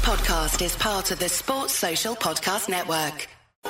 podcast is part of the Sports Social Podcast Network.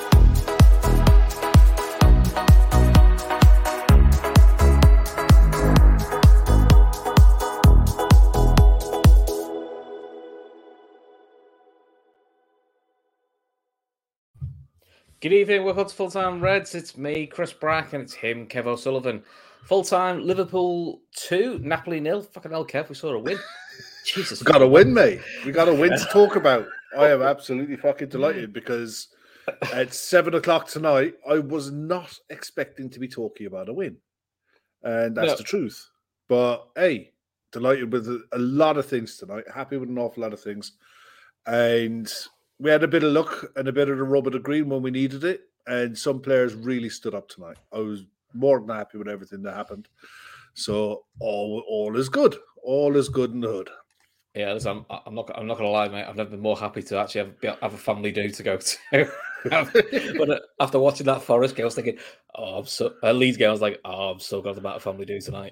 Good evening, welcome to Full Time Reds. It's me, Chris Brack, and it's him, Kev O'Sullivan. Full time Liverpool 2, Napoli 0. Fucking hell, Kev, we saw a win. Jesus. We got a win, mate. We got a win to talk about. I am absolutely fucking delighted because at 7 o'clock tonight, I was not expecting to be talking about a win. And that's the truth. But hey, delighted with a lot of things tonight. Happy with an awful lot of things. And we had a bit of luck and a bit of the rub of the green when we needed it. And some players really stood up tonight. I was more than happy with everything that happened. So all is good. All is good in the hood. Yeah, listen, I'm not going to lie, mate. I've never been more happy to actually have a family do to go to. But after watching that Forest game, I was thinking, Leeds game, I was like, I'm so glad about a family do tonight.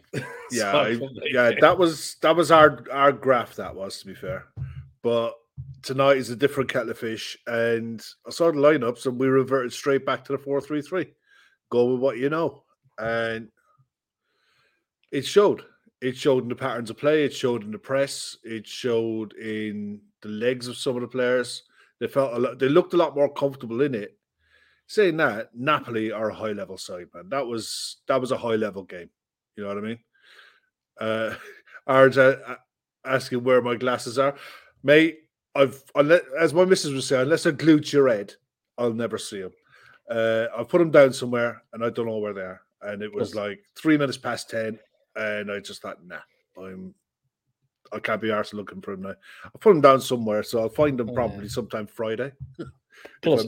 That was our graph. That was, to be fair, but tonight is a different kettle of fish. And I saw the lineups, and we reverted straight back to the 4-3-3. Go with what you know, and it showed. It showed in the patterns of play. It showed in the press. It showed in the legs of some of the players. They looked a lot more comfortable in it. Saying that, Napoli are a high-level side, man. That was a high-level game. You know what I mean? Aaron's asking where my glasses are. Mate, as my missus would say, unless they're glued to your head, I'll never see them. I've put them down somewhere, and I don't know where they are. And it was like 3 minutes past 10. And I just thought, nah, I can't be arsed looking for them now. I'll put them down somewhere, so I'll find them probably sometime Friday. Plus,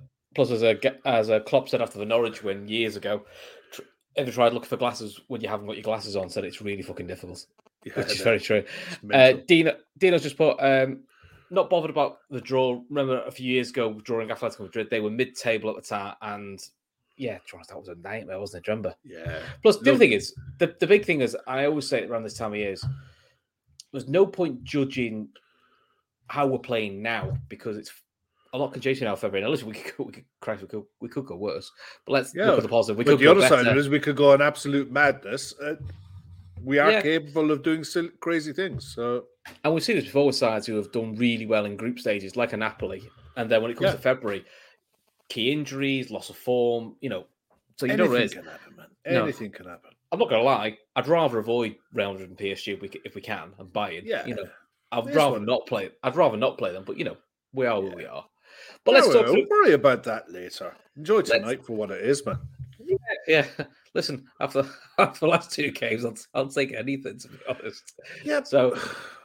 as a Klopp said after the Norwich win years ago, ever tried looking for glasses when you haven't got your glasses on? Said it's really fucking difficult, which is very true. Dino's just put, not bothered about the draw. Remember a few years ago drawing Atletico Madrid, they were mid-table at the time, and yeah, that was a nightmare, wasn't it? Remember? Yeah. Plus, the other thing is, the big thing is, I always say it around this time of year, there's no point judging how we're playing now because it's a lot can change now. February. Now, listen, we could go worse, but let's look at the positive. But the other side of it is we could go in absolute madness. We are capable of doing crazy things. So, and we've seen this before with sides who have done really well in group stages, like a Napoli, and then when it comes to February. Key injuries, loss of form, so you anything can happen, man. Anything can happen. I'm not going to lie. I'd rather avoid Real Madrid and PSG if we can, and Bayern. Yeah, I'd rather not play them. But we are where we are. But we'll worry about that later. Enjoy tonight for what it is, man. Yeah. Listen, after the last two games, I'll take anything, to be honest. Yeah. So,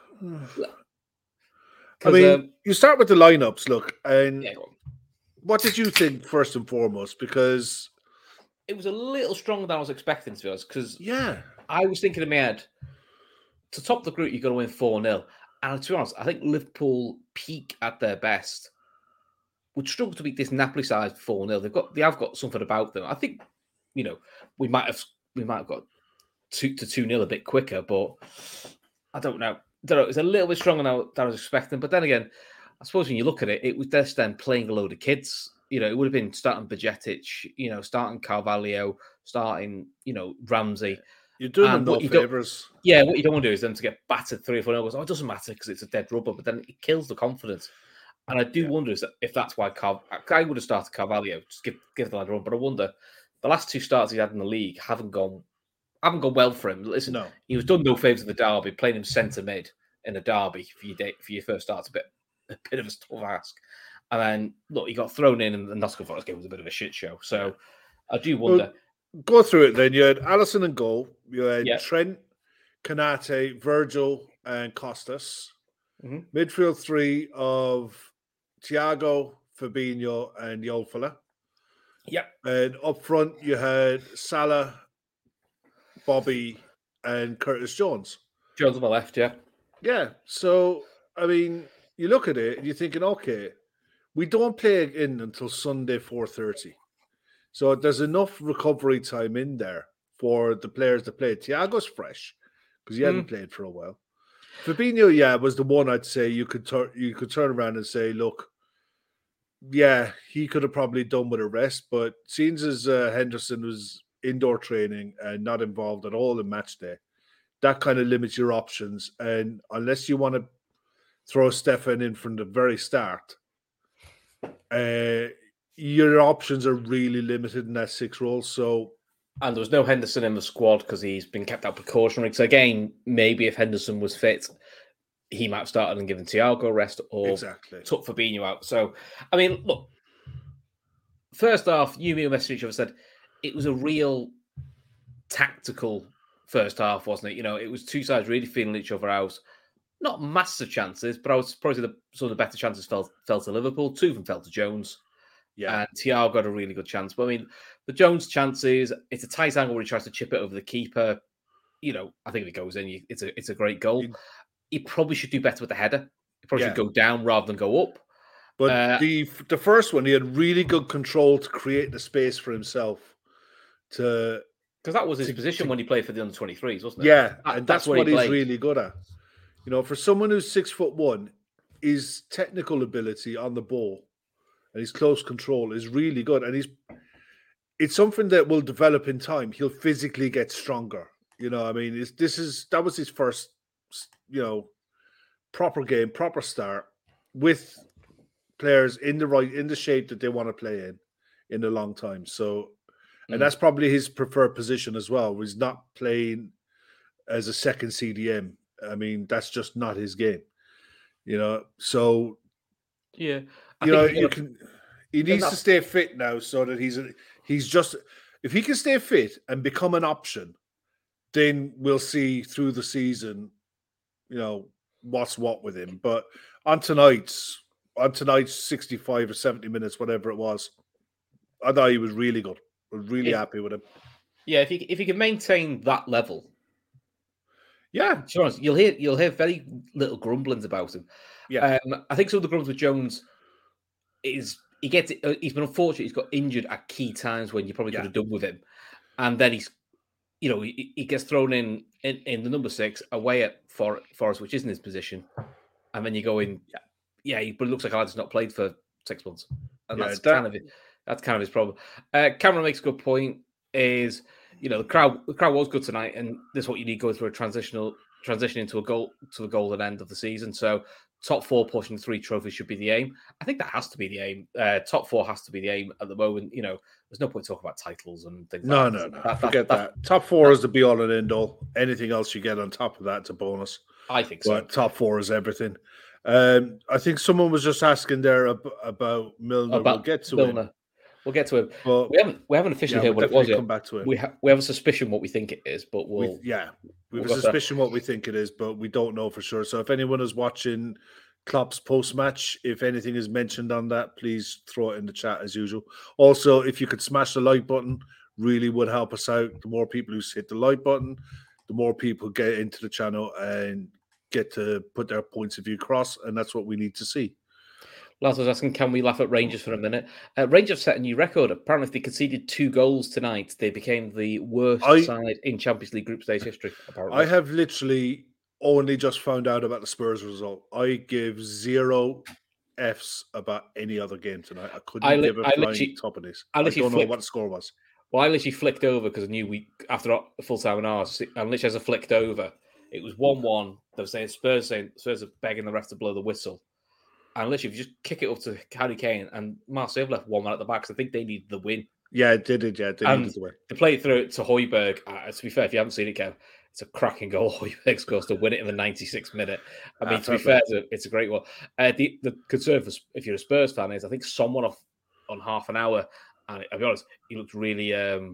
I mean, you start with the lineups. Look, and what did you think first and foremost? Because it was a little stronger than I was expecting, to be honest. Because I was thinking in my head, to top the group, you've got to win 4-0. And to be honest, I think Liverpool peak at their best would struggle to beat this Napoli side 4-0. They have got something about them. I think, we might have got 2-0 a bit quicker, but I don't know. It's a little bit stronger than I was expecting. But then again, I suppose when you look at it, it was just them playing a load of kids. It would have been starting Bajcetic, starting Carvalho, starting, Ramsey. You're doing them no favours. Yeah, what you don't want to do is them to get battered 3 or 4 goals. It doesn't matter because it's a dead rubber, but then it kills the confidence. And I do wonder if that's why I would have started Carvalho, just give the lad a run. But I wonder, the last 2 starts he had in the league haven't gone well for him. Listen, he was done no favours in the derby, playing him centre mid in a derby for your first start. A bit of a tough ask. And then, look, he got thrown in, and the Nottingham Forest game was a bit of a shit show. So I do wonder. Well, go through it then. You had Alisson in goal. You had Trent, Konate, Virgil, and Costas. Mm-hmm. Midfield 3 of Thiago, Fabinho, and the old fella. Yeah. And up front, you had Salah, Bobby, and Curtis Jones. Jones on the left, yeah. Yeah. So, I mean, you look at it and you're thinking, okay, we don't play again until Sunday 4:30. So there's enough recovery time in there for the players to play. Thiago's fresh because he hadn't played for a while. Fabinho, was the one I'd say you could turn around and say, look, yeah, he could have probably done with a rest, but seeing as Henderson was indoor training and not involved at all in match day, that kind of limits your options. And unless you want to throw Stefan in from the very start, your options are really limited in that 6 role. So, and there was no Henderson in the squad because he's been kept out precautionary. So again, maybe if Henderson was fit, he might have started and given Thiago a rest or took Fabinho out. So, I mean, look, first half, you, me, and messaged each other said it was a real tactical first half, wasn't it? You know, it was two sides really feeling each other out. Not massive chances, but I was surprised some of the better chances fell to Liverpool. 2 of them fell to Jones. Yeah. And Thiago got a really good chance. But I mean, the Jones chances, it's a tight angle where he tries to chip it over the keeper. You know, I think if it goes in, it's a great goal. He probably should do better with the header. He probably should go down rather than go up. But the first one, he had really good control to create the space for himself. Because that was his position when he played for the under-23s, wasn't it? Yeah, and that's what he's really good at. You know, for someone who's 6'1", his technical ability on the ball and his close control is really good. And it's something that will develop in time. He'll physically get stronger. You know, I mean, that was his first, proper game, proper start with players in the shape that they want to play in a long time. So, and that's probably his preferred position as well. He's not playing as a second CDM. I mean, that's just not his game, you know. So, yeah, he needs to stay fit now, so that he's just, if he can stay fit and become an option, then we'll see through the season, you know, what's what with him. But on tonight's 65 or 70 minutes, whatever it was, I thought he was really good. I was really happy with him. Yeah, if he can maintain that level. Yeah, sure. You'll hear very little grumblings about him. Yeah, I think some of the grumblings with Jones is he's been unfortunate. He's got injured at key times when you probably could have done with him, and then he gets thrown in the number 6 away at Forest, which isn't his position, and then you go in. Yeah, but it looks like Alex has not played for 6 months, and that's kind of his problem. Cameron makes a good point. Is the crowd was good tonight, and this is what you need going through a transition into the golden end of the season. So top 4 pushing 3 trophies should be the aim. I think that has to be the aim. Top 4 has to be the aim at the moment. You know, there's no point talking about titles and things. No. Forget that. Top 4 is the be all and end all. Anything else you get on top of that's a bonus. I think so. But top 4 is everything. I think someone was just asking there about Milner. We'll get to Milner. We'll get to him. But we haven't officially heard what it was yet. Come back to it. We have a suspicion what we think it is, but we have a suspicion what we think it is, but we don't know for sure. So if anyone is watching Klopp's post-match, if anything is mentioned on that, please throw it in the chat as usual. Also, if you could smash the like button, really would help us out. The more people who hit the like button, the more people get into the channel and get to put their points of view across, and that's what we need to see. Lars was asking, can we laugh at Rangers for a minute? Rangers set a new record. Apparently, if they conceded 2 goals tonight, they became the worst side in Champions League group stage history. Apparently, I have literally only just found out about the Spurs result. I give 0 Fs about any other game tonight. I couldn't give a flying top of this. I don't know what the score was. Well, I literally flicked over because I knew after a full time an hour, and literally as I flicked over, it was 1-1. They were saying Spurs are begging the ref to blow the whistle. And literally, if you just kick it up to Harry Kane, and Marseille have left 1-1 at the back, so I think they need the win. Yeah, they did. Yeah, they needed the win. They played through it to Højbjerg. To be fair, if you haven't seen it, Kev, it's a cracking goal. Højbjerg scores to win it in the 96th minute. I mean, to be fair, it's a great one. The concern for if you're a Spurs fan is I think someone off on half an hour, and I'll be honest, he looked really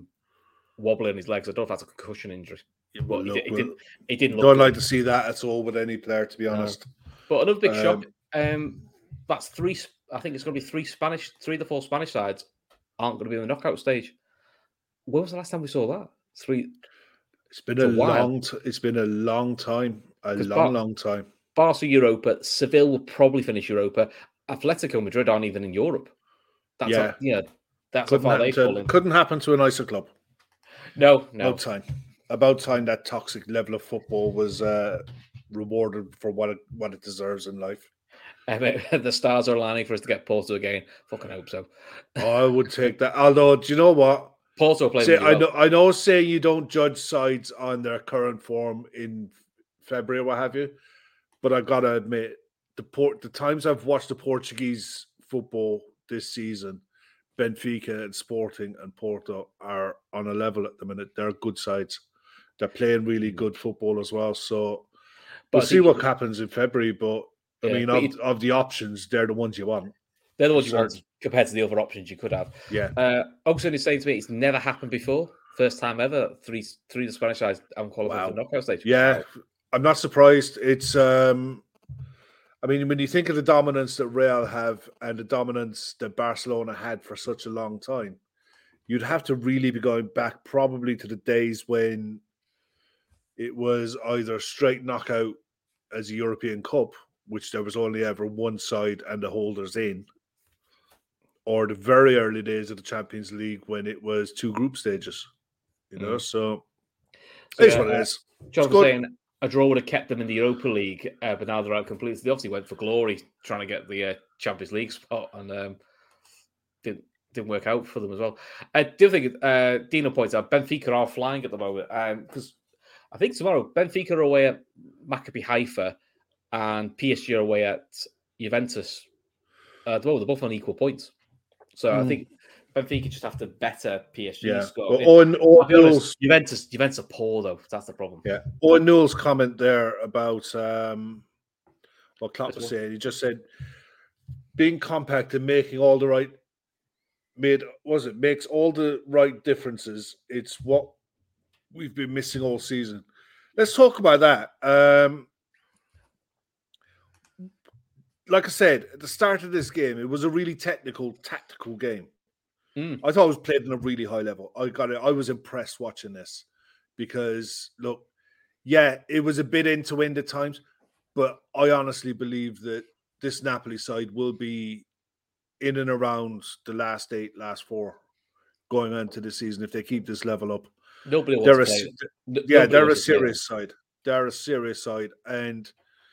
wobbly in his legs. I don't know if that's a concussion injury. But he didn't look. Don't like to see that at all with any player, to be honest. But another big shock. That's 3. I think it's going to be 3 of the 4 Spanish sides aren't going to be in the knockout stage. When was the last time we saw that? 3. It's been a long time. Long time. Barca Europa. Seville will probably finish Europa. Atletico Madrid aren't even in Europe. That's how far they've fallen. Couldn't happen to a nicer club. No. About time that toxic level of football was rewarded for what it deserves in life. The stars are aligning for us to get Porto again. Fucking hope so. I would take that. Although, do you know what? Porto played. I know saying you don't judge sides on their current form in February or what have you, but I gotta admit, the times I've watched the Portuguese football this season, Benfica and Sporting and Porto are on a level at the minute. They're good sides. They're playing really good football as well. So we'll see what happens in February. But I mean, of the options, they're the ones you want. They're the ones you want compared to the other options you could have. Yeah. Oxford is saying to me, it's never happened before. First time ever. Three the Spanish sides haven't qualified for the knockout stage. Yeah, wow. I'm not surprised. It's I mean, when you think of the dominance that Real have and the dominance that Barcelona had for such a long time, you'd have to really be going back probably to the days when it was either straight knockout as a European Cup, which there was only ever one side and the holders in, or the very early days of the Champions League when it was 2 group stages. You know, so it's what it is. John was saying a draw would have kept them in the Europa League, but now they're out completely. They obviously went for glory, trying to get the Champions League spot, and didn't work out for them as well. The other thing, Dino points out, Benfica are flying at the moment, because I think tomorrow Benfica are away at Maccabi Haifa, and PSG are away at Juventus. They're both on equal points, so I think Benfica just have to better PSG score. Juventus are poor though. That's the problem. Yeah. Owen Newell's comment there about what Klopp was saying. He just said being compact and making all the right makes all the right differences. It's what we've been missing all season. Let's talk about that. Like I said, at the start of this game, it was a really tactical game. I thought it was played on a really high level. I was impressed watching this because, look, it was a bit end-to-end at times, but I honestly believe that this Napoli side will be in and around the last 8, last 4 going on to the season if they keep this level up. Nobody wants to play. They're a serious side. They're a serious side. And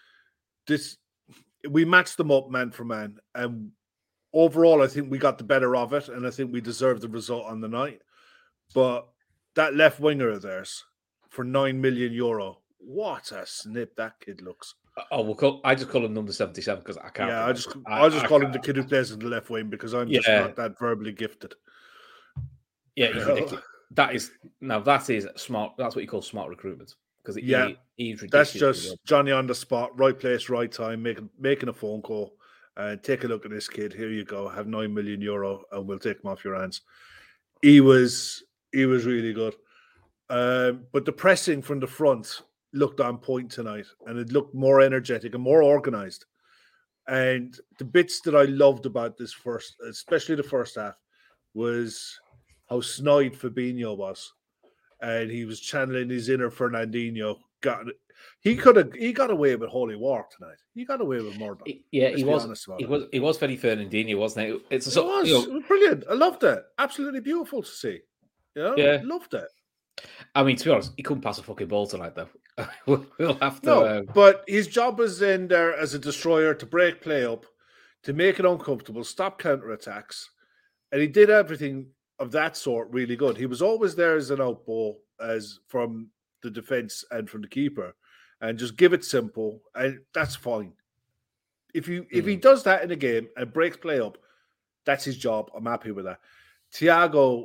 we matched them up man for man, and overall, I think we got the better of it, and I think we deserved the result on the night. But that left winger of theirs for €9 million, what a snip that kid looks. I just call him number 77 because I can't. Yeah, I just call him the kid who plays in the left wing because I'm just not that verbally gifted. Yeah, he's ridiculous. That is smart. That's what you call smart recruitment. Because he's ridiculous. That's just Johnny on the spot, right place, right time, making a phone call. And take a look at this kid. Here you go. Have €9 million, and we'll take him off your hands. He was really good. But the pressing from the front looked on point tonight, and it looked more energetic and more organized. And the bits that I loved about this especially the first half, was how snide Fabinho was, and he was channeling his inner Fernandinho. He got away with holy war tonight. He got away with murder. He was very Fernandinho, wasn't it? It was brilliant. I loved it. Absolutely beautiful to see. Loved it. I mean, to be honest, he couldn't pass a fucking ball tonight, though. We'll have to. No, but his job was in there as a destroyer to break play up, to make it uncomfortable, stop counterattacks, and he did everything of that sort really good. He was always there as an out ball, as from the defense and from the keeper, and just give it simple, and that's fine. If he does that in a game and breaks play up, that's his job. I'm happy with that. Thiago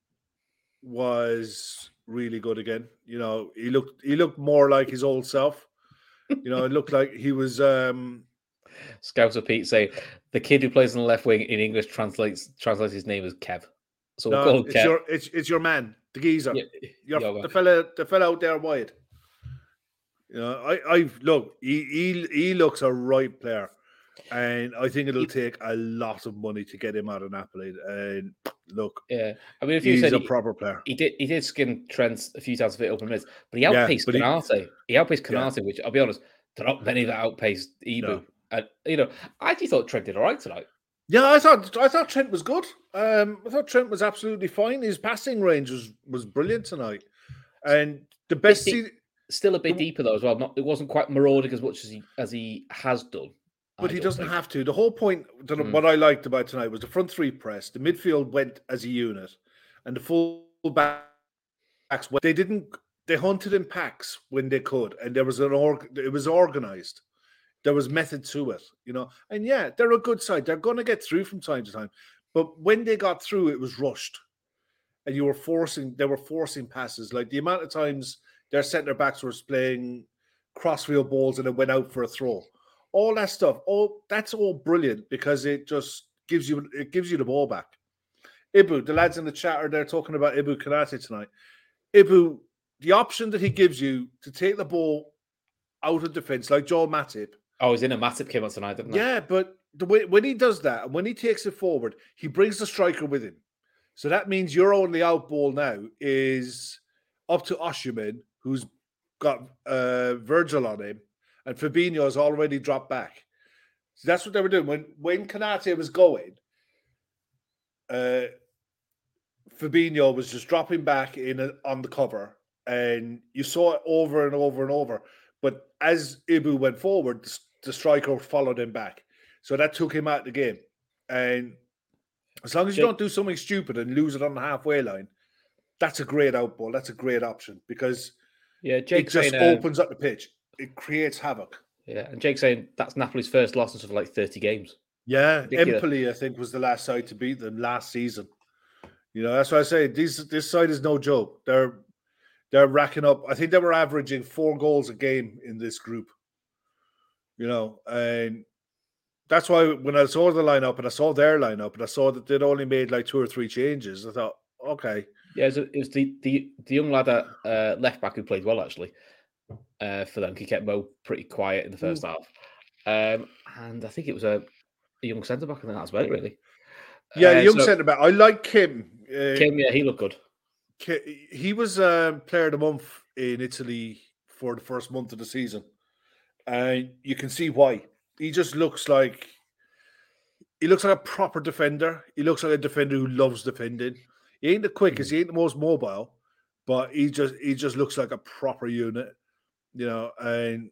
was really good again. You know, he looked more like his old self. You know, it looked like he was. Scouser Pete say the kid who plays on the left wing in English translates his name as Kev. So we'll call Kev. It's your man, the geezer. The fella out there wide. You know, I look. He looks a right player. And I think it'll take a lot of money to get him out of Napoli. And look, I mean, if he's a proper player. He did skin Trent a few times for open minutes, but he outpaced Canate. He outpaced Canate, which I'll be honest, there are not many that outpaced Ibu. No. And I actually thought Trent did all right tonight. Yeah, I thought Trent was good. I thought Trent was absolutely fine. His passing range was brilliant tonight. And the best Still a bit deeper though as well. It wasn't quite marauding as much as he has done. But he doesn't have to. The whole point, what I liked about tonight was the front three press. The midfield went as a unit, and the full backs. They hunted in packs when they could, and there was it was organized. There was method to it, And yeah, they're a good side. They're going to get through from time to time, but when they got through, it was rushed, and they were forcing passes. Like the amount of times their centre backs were playing crossfield balls and it went out for a throw. All that stuff, that's all brilliant because it just gives you the ball back. Ibu, the lads in the chat are there talking about Ibu Konate tonight. Ibu, the option that he gives you to take the ball out of defence, like Joel Matip. Oh, he's in a Matip came on tonight, didn't he? Yeah, but when he does that, and when he takes it forward, he brings the striker with him. So that means your only out ball now is up to Osimhen, who's got Virgil on him, and Fabinho has already dropped back. So that's what they were doing. When Konate was going, Fabinho was just dropping back on the cover, and you saw it over and over and over. But as Ibu went forward, the striker followed him back. So that took him out of the game. And as long as you don't do something stupid and lose it on the halfway line, that's a great out ball. That's a great option because it just opens up the pitch. It creates havoc. Yeah, and Jake's saying that's Napoli's first loss in something like 30 games. Yeah, ridiculous. Empoli, I think, was the last side to beat them last season. That's why I say this side is no joke. They're racking up. I think they were averaging 4 goals a game in this group. And that's why when I saw the lineup and I saw their lineup and I saw that they'd only made like 2 or 3 changes, I thought, okay. Yeah, it was the young lad at left back who played well actually for them. He kept Mo pretty quiet in the first half, and I think it was a young centre back, and then that's about it really. Yeah, the young centre back. I like Kim. Kim, yeah, he looked good. He was player of the month in Italy for the first month of the season, and you can see why. He just looks like a proper defender. He looks like a defender who loves defending. He ain't the quickest, he ain't the most mobile, but he just looks like a proper unit, and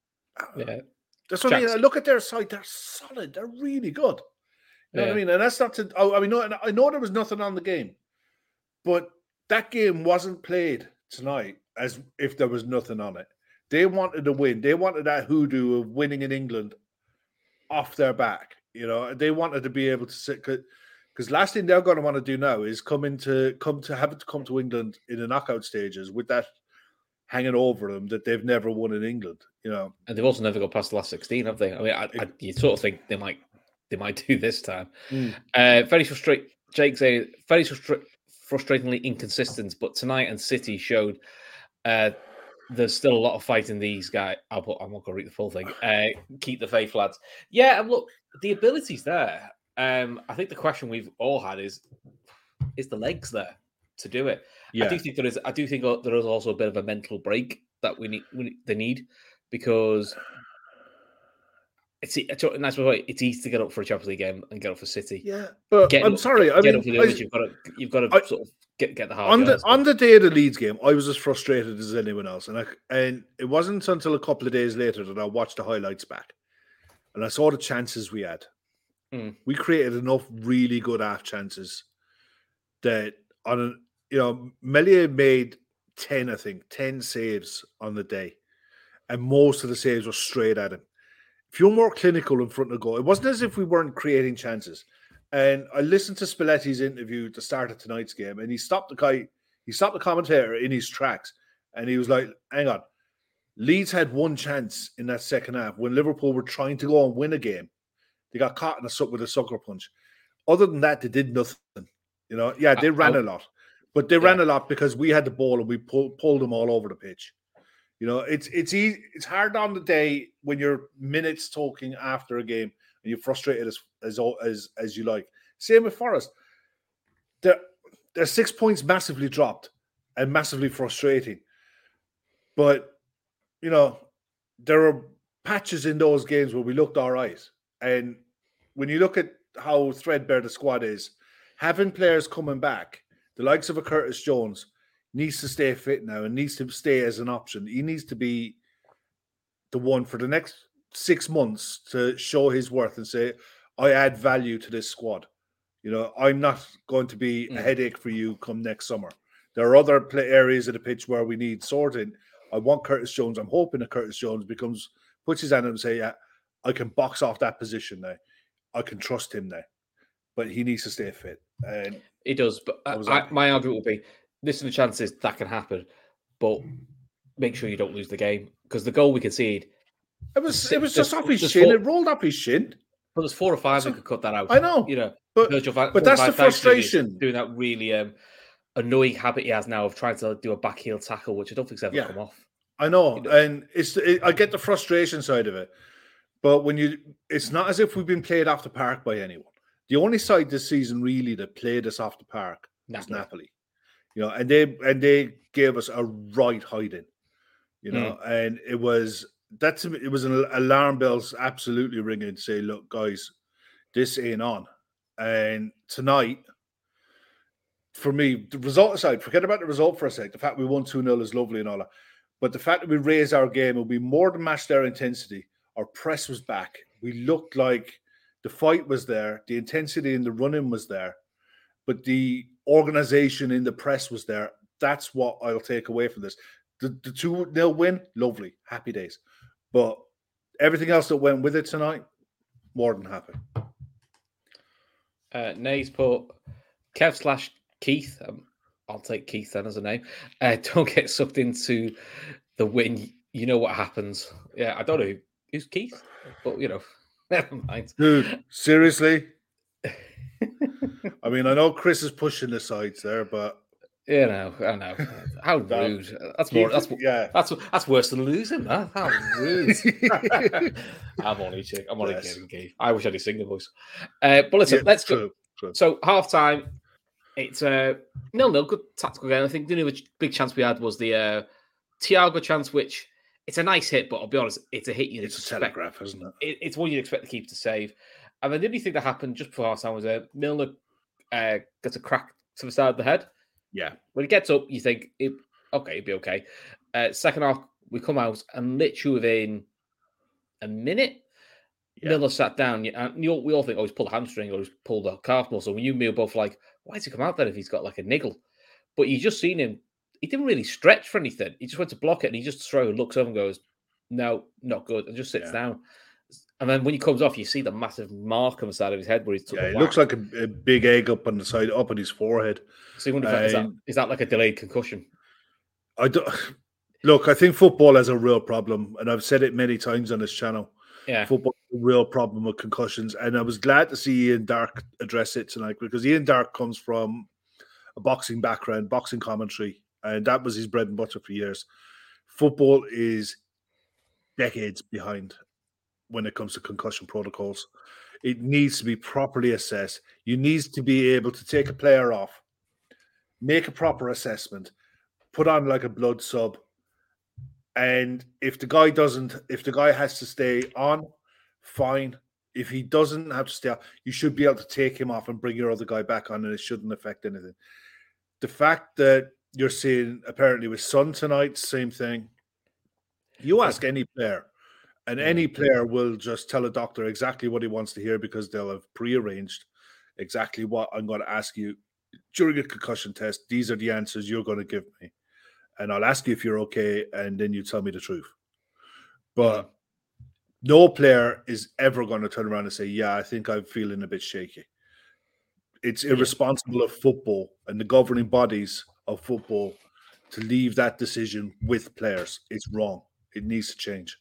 that's what I mean. I look at their side; they're solid. They're really good. You know what I mean? And that's not to. I know there was nothing on the game, but that game wasn't played tonight as if there was nothing on it. They wanted to win. They wanted that hoodoo of winning in England off their back. They wanted to be able to sit because last thing they're going to want to do now is come to England in the knockout stages with that hanging over them that they've never won in England. And they've also never got past the last 16, have they? I mean, you sort of think they might do this time. Very frustrating. Jake saying very frustratingly inconsistent, but tonight and City showed there's still a lot of fight in these guys. I'm not going to read the full thing. Keep the faith, lads. Yeah, and look, the ability's there. I think the question we've all had is the legs there to do it? Yeah. I do think there is. I do think there is also a bit of a mental break that they need because it's a nice way. It's easy to get up for a Champions League game and get up for City. Yeah, but I'm sorry. You've got to sort of get the hard on the day of the Leeds game. I was as frustrated as anyone else, and it wasn't until a couple of days later that I watched the highlights back, and I saw the chances we had. We created enough really good half chances that Meslier made 10 saves on the day, and most of the saves were straight at him. If you're more clinical in front of goal, it wasn't as if we weren't creating chances. And I listened to Spalletti's interview at the start of tonight's game, and he stopped the commentator in his tracks, and he was like, "Hang on, Leeds had one chance in that second half when Liverpool were trying to go and win a game. They got caught with a sucker punch. Other than that, they did nothing. They ran a lot, but they ran a lot because we had the ball and we pulled them all over the pitch. It's easy. It's hard on the day when you're minutes talking after a game and you're frustrated as you like. Same with Forest. Their 6 points massively dropped and massively frustrating. But there are patches in those games where we looked all right. And when you look at how threadbare the squad is, having players coming back, the likes of a Curtis Jones, needs to stay fit now and needs to stay as an option. He needs to be the one for the next 6 months to show his worth and say, I add value to this squad. I'm not going to be a headache for you come next summer. There are other areas of the pitch where we need sorting. I want Curtis Jones. I'm hoping that Curtis Jones puts his hand up and say, yeah, I can box off that position now. I can trust him now. But he needs to stay fit. And he does. But my argument will be, listen to chances that can happen, but make sure you don't lose the game. Because the goal we concede, it was just off his shin. It rolled off his shin. But there's 4 or 5 who could cut that out. I know. But that's the frustration. Doing that really annoying habit he has now of trying to do a back heel tackle, which I don't think's ever come off. I know. And I get the frustration side of it. But it's not as if we've been played off the park by anyone. The only side this season really that played us off the park was Napoli. And they gave us a right hiding. And it was an alarm bells absolutely ringing to say, look, guys, this ain't on. And tonight, for me, the result aside, forget about the result for a sec. The fact we won 2-0 is lovely and all that. But the fact that we raised our game and we more than matched their intensity, our press was back. We looked like the fight was there, the intensity in the running was there, but the organization in the press was there. That's what I'll take away from this. The 2-0 win, lovely, happy days. But everything else that went with it tonight, more than happy. Nays put Kev/Keith. I'll take Keith then as a name. Don't get sucked into the win. You know what happens. Yeah, I don't know who's Keith, but never mind. Dude, seriously? I mean, I know Chris is pushing the sides there, but I know. How rude. That's worse than losing, man. How rude. I'm only kidding, Keith. I wish I had a singer voice. But listen, let's go. True. So half time, it's 0-0, good tactical game. I think the only big chance we had was the Thiago chance, which it's a nice hit, but I'll be honest, it's a hit you'd expect. It's a telegraph, isn't it? It's one you'd expect the keeper to save. And then the only thing that happened just before half time was Milner gets a crack to the side of the head. Yeah. When he gets up, you think, it'd be okay. Second half, we come out and literally within a minute, Milner sat down. And we all think, he's pulled a hamstring or he's pulled a calf muscle. When me were both like, why does he come out then if he's got like a niggle? But you just seen him. He didn't really stretch for anything. He just went to block it and he just looks over and goes, no, not good. And just sits down. And then when he comes off, you see the massive mark on the side of his head where he's took a it looks like a big egg up on the side, up on his forehead. So you wonder if is that like a delayed concussion? I think football has a real problem, and I've said it many times on this channel. Yeah, football has a real problem with concussions, and I was glad to see Ian Darke address it tonight because Ian Darke comes from a boxing background, boxing commentary, and that was his bread and butter for years. Football is decades behind when it comes to concussion protocols. It needs to be properly assessed. You need to be able to take a player off, make a proper assessment, put on like a blood sub, and if the guy has to stay on, fine. If he doesn't have to stay off, you should be able to take him off and bring your other guy back on, and it shouldn't affect anything. The fact that you're seeing apparently with Son tonight, same thing. You ask any player, and any player will just tell a doctor exactly what he wants to hear because they'll have prearranged exactly what I'm going to ask you during a concussion test. These are the answers you're going to give me. And I'll ask you if you're okay, and then you tell me the truth. But no player is ever going to turn around and say, yeah, I think I'm feeling a bit shaky. It's irresponsible of football and the governing bodies of football to leave that decision with players. It's wrong. It needs to change.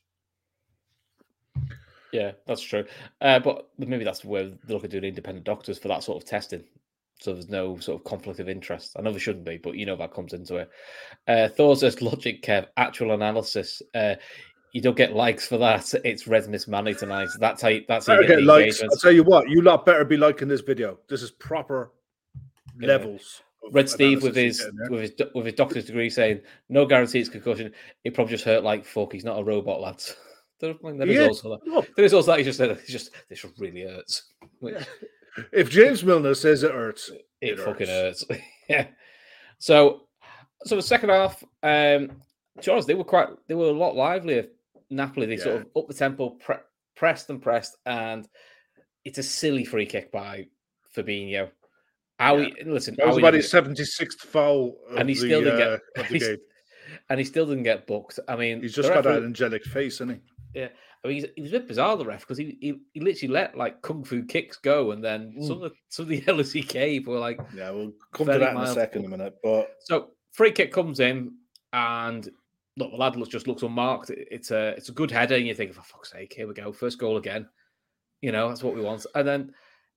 Yeah, that's true. But maybe that's where they look at doing independent doctors for that sort of testing. So there's no sort of conflict of interest. I know there shouldn't be, but that comes into it. Thor says, logic, Kev, actual analysis. You don't get likes for that. It's Red Miss Manly tonight. That's how you get likes. I'll tell you what, you lot better be liking this video. This is proper levels. Red Steve with his doctor's degree saying, no guarantee it's concussion. It probably just hurt like fuck. He's not a robot, lads. There is also that. He just said, this really hurts. Yeah. If James Milner says it hurts, it fucking hurts. Yeah. So So the second half, Charles, they were a lot livelier. Napoli, they sort of up the tempo, pressed, and it's a silly free kick by Fabinho. Listen, that was about his 76th foul and he still didn't get of the game. And he still didn't get booked. I mean, he's just got that angelic face, isn't he? Yeah, I mean, he was a bit bizarre, the ref, because he literally let like kung fu kicks go, and then some of the yellows he gave were like, yeah, we'll come to that in a second, a minute. But so free kick comes in, and look, the lad just looks unmarked. It's a good header, and you think, for fuck's sake, here we go, first goal again. That's what we want. And then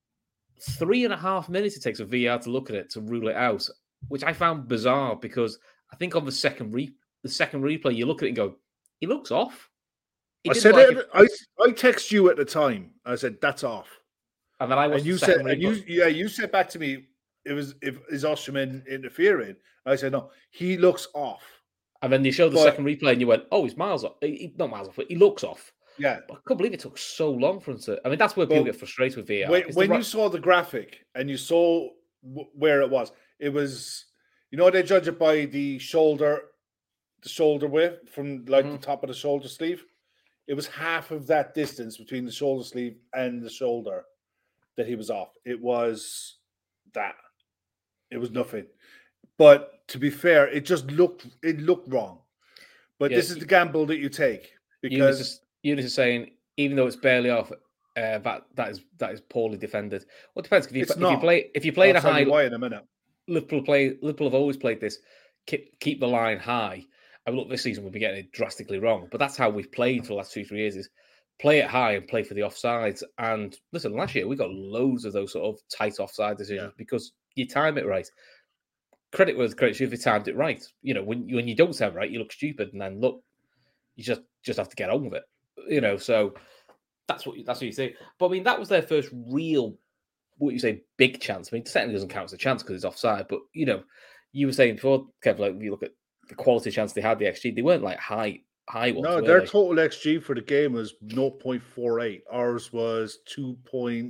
3.5 minutes it takes a VR to look at it to rule it out, which I found bizarre because I think on the second replay, you look at it and go, he looks off. I said it. I text you at the time. I said that's off, and then you said back to me, is Osimhen interfering? I said no, he looks off. And then you showed the second replay, and you went, "Oh, he's miles off. Not miles off, but he looks off." Yeah, but I can't believe it took so long for him to. I mean, that's where people get frustrated with VR. When you saw the graphic and you saw where it was, they judge it by the shoulder width from the top of the shoulder sleeve. It was half of that distance between the shoulder sleeve and the shoulder that he was off. It was that. It was nothing. But to be fair, it looked wrong. But this is the gamble that you take because Eunice is saying, even though it's barely off, that is poorly defended. Well, it depends. If you play in a high, why in a minute. Liverpool have always played this. Keep the line high. I mean, look, this season we'll be getting it drastically wrong, but that's how we've played for the last 2-3 years: is play it high and play for the offsides. And listen, last year we got loads of those sort of tight offside decisions because you time it right. Credit where credit's due if you timed it right. When you don't time it right, you look stupid, and then look, you just have to get on with it. So that's what you say. But I mean, that was their first real, what you say, big chance. I mean, it technically doesn't count as a chance because it's offside. But you were saying before, Kev, like if you look at the quality chance they had, the XG, they weren't like high ones. No, their total XG for the game was 0.48. Ours was 2.6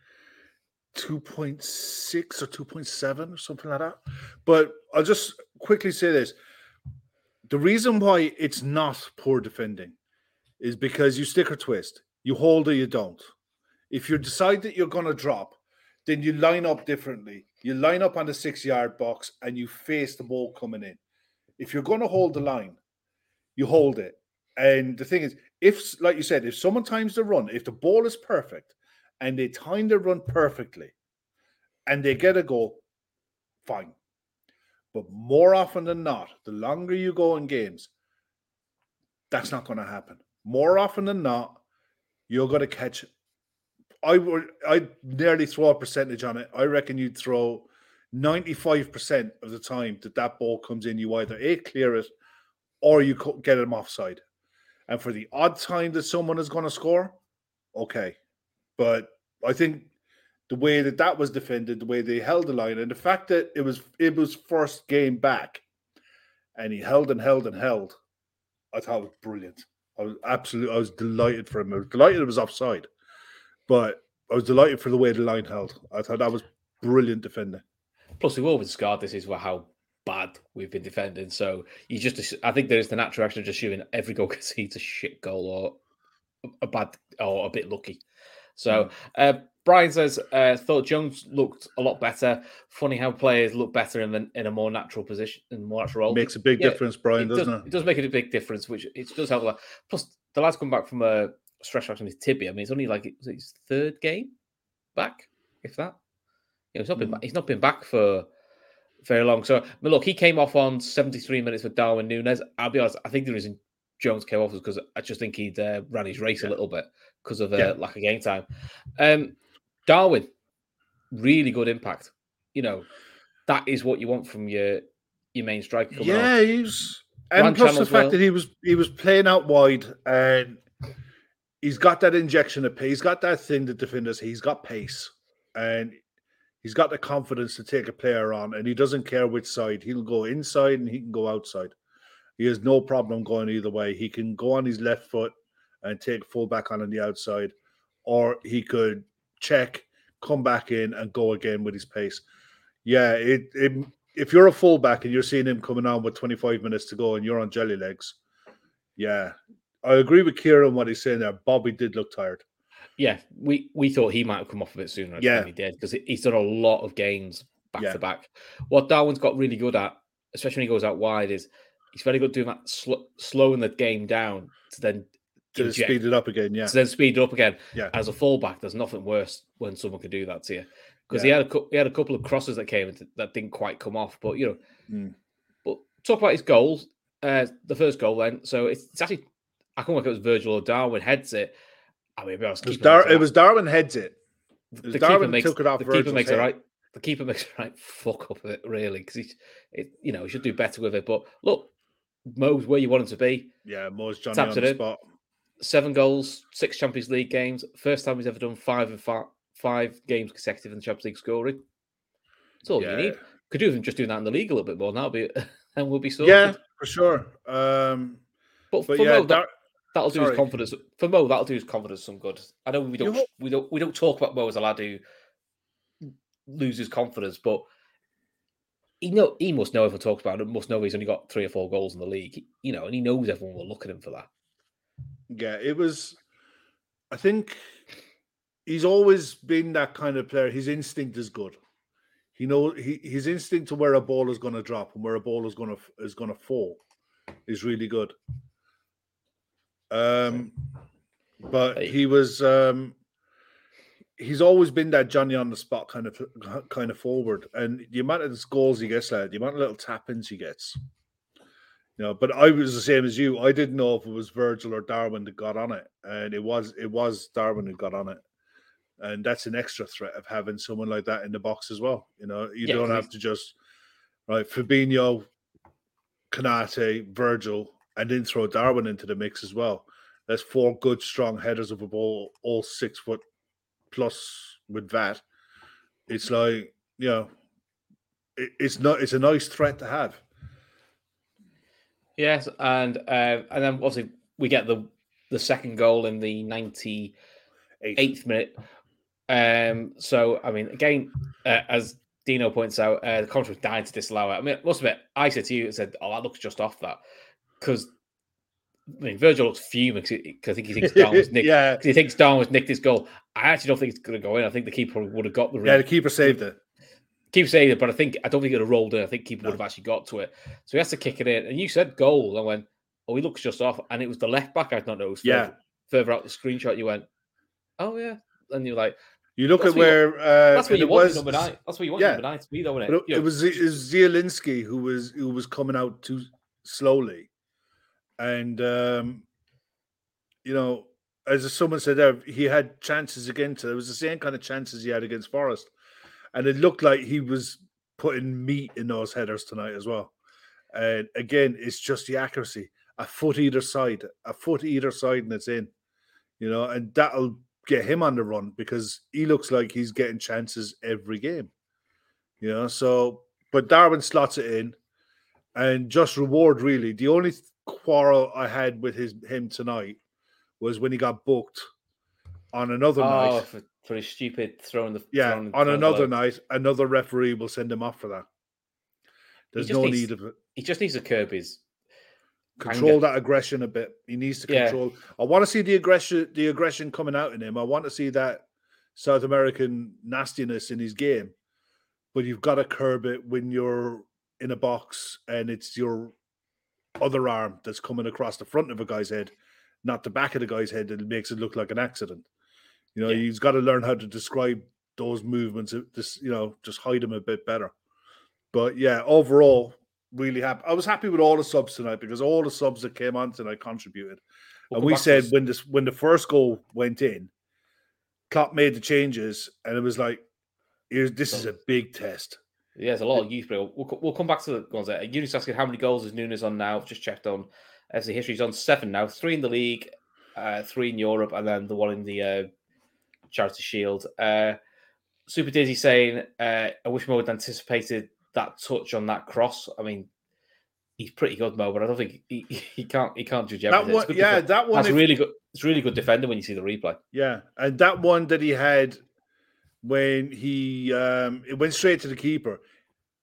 or 2.7 or something like that. But I'll just quickly say this. The reason why it's not poor defending is because you stick or twist. You hold or you don't. If you decide that you're going to drop, then you line up differently. You line up on the 6-yard box and you face the ball coming in. If you're going to hold the line, you hold it. And the thing is, like you said, if someone times the run, if the ball is perfect and they time the run perfectly and they get a goal, fine. But more often than not, the longer you go in games, that's not going to happen. More often than not, you're going to catch. I'd nearly throw a percentage on it. I reckon you'd throw 95% of the time that ball comes in, you either clear it or you get them offside. And for the odd time that someone is going to score, okay. But I think the way that was defended, the way they held the line, and the fact that it was first game back, and he held and held and held, I thought it was brilliant. I was delighted for him. I was delighted it was offside, but I was delighted for the way the line held. I thought that was brilliant defending. Plus, we've always scarred this is how bad we've been defending. So I think there is the natural action of just shooting every goal because he's a shit goal or a bad or a bit lucky. So Brian says, thought Jones looked a lot better. Funny how players look better in a more natural position, in a more natural role. Makes a big difference, Brian, doesn't it? It does make a big difference, which it does help a lot. Plus, the lad's come back from a stretch fracture in his tibia. I mean, it's only was it his third game back, if that. He's not been back for very long. So, look, he came off on 73 minutes with Darwin Núñez. I'll be honest, I think the reason Jones came off was because I just think he'd ran his race a little bit because of lack of game time. Darwin, really good impact. That is what you want from your main striker. And plus the fact that he was playing out wide and he's got that injection of pace. He's got that thing that defenders. He's got pace and he's got the confidence to take a player on, and he doesn't care which side. He'll go inside and he can go outside. He has no problem going either way. He can go on his left foot and take fullback on the outside, or he could check, come back in, and go again with his pace. Yeah, if you're a fullback and you're seeing him coming on with 25 minutes to go and you're on jelly legs, yeah, I agree with Kieran what he's saying there. Bobby did look tired. Yeah, we thought he might have come off a bit sooner than he did because he's done a lot of games back to back. What Darwin's got really good at, especially when he goes out wide, is he's very good doing that, slowing the game down to then speed it up again. Yeah, to then speed it up again. Yeah, as a fullback, there's nothing worse when someone can do that to you because he had a couple of crosses that came that didn't quite come off. But but talk about his goals. The first goal then. So it's actually I can't work if it was Virgil or Darwin heads it. I mean, it was Darwin heads it. The Darwin keeper took it off. The keeper makes it right. The keeper makes it right fuck up of it really because he should do better with it. But look, Mo's where you want him to be. Yeah, Mo's Johnny on the spot. 7 goals, 6 Champions League games. First time he's ever done 5 games consecutive in the Champions League scoring. That's all you need. Could do him just doing that in the league a little bit more. And we'll be sorted. Yeah, for sure. But for Mo, that'll do his confidence. For Mo, that'll do his confidence some good. I know we don't talk about Mo as a lad who loses confidence, but he must know, everyone talks about it, must know he's only got 3 or 4 goals in the league, and he knows everyone will look at him for that. Yeah, I think he's always been that kind of player. His instinct is good. His instinct to where a ball is going to drop and where a ball is going to fall is really good. But he's always been that Johnny on the spot kind of forward, and the amount of goals he gets, the amount of little tap-ins he gets. But I was the same as you. I didn't know if it was Virgil or Darwin that got on it, and it was Darwin who got on it, and that's an extra threat of having someone like that in the box as well. You don't have to just Fabinho, Konate, Virgil, and then throw Darwin into the mix as well. That's 4 good, strong headers of a ball, all 6 foot plus with that. It's like it's a nice threat to have. Yes, and then obviously we get the second goal in the 98th minute. So I mean, again, as Dino points out, the contrary died to disallow it. I mean, most of it, I said to you, it said, "Oh, that looks just off that," because Virgil looks fuming because I think he thinks Darwin was nicked. Because he thinks Darwin was nicked his goal. I actually don't think it's going to go in. I think the keeper would have got the ring. Yeah, the keeper saved it. Keep saying it, but I don't think it would have rolled in. I think keeper would have actually got to it. So he has to kick it in. And you said goal. I went, oh, he looks just off. And it was the left back I'd not noticed. Further out the screenshot, you went, oh, yeah. And you're like, you look at where that's where you want number 9. That's where you want number 9 to be, though, isn't it? It was Zielinski who was coming out too slowly. And as someone said there, he had chances against it. It was the same kind of chances he had against Forest. And it looked like he was putting meat in those headers tonight as well. And again, it's just the accuracy. A foot either side, and it's in. And that'll get him on the run because he looks like he's getting chances every game. But Darwin slots it in and just reward, really. The only quarrel I had with him tonight was when he got booked on another night. For his stupid throwing the on another night, another referee will send him off for that. There's no need of it. He just needs to curb his control that aggression a bit. He needs to control. I want to see the aggression coming out in him. I want to see that South American nastiness in his game. But you've got to curb it when you're in a box and it's your other arm that's coming across the front of a guy's head, not the back of the guy's head, that makes it look like an accident. He's got to learn how to describe those movements. Just hide them a bit better. But overall, really happy. I was happy with all the subs tonight because all the subs that came on tonight contributed. And we said when the first goal went in, Klopp made the changes, and it was like, this is a big test. Yeah, there's a lot of youth. We'll come back to the ones there. Eunice asking how many goals is Nunes on now. I've just checked on. As the history, he's on 7 now. 3 in the league, 3 in Europe, and then the one in the Charity Shield. Super Dizzy saying, I wish Mo had anticipated that touch on that cross. I mean, he's pretty good, Mo, but I don't think he can't judge everything. That one. That's really good. It's really good defender when you see the replay. Yeah, and that one that he had when he it went straight to the keeper.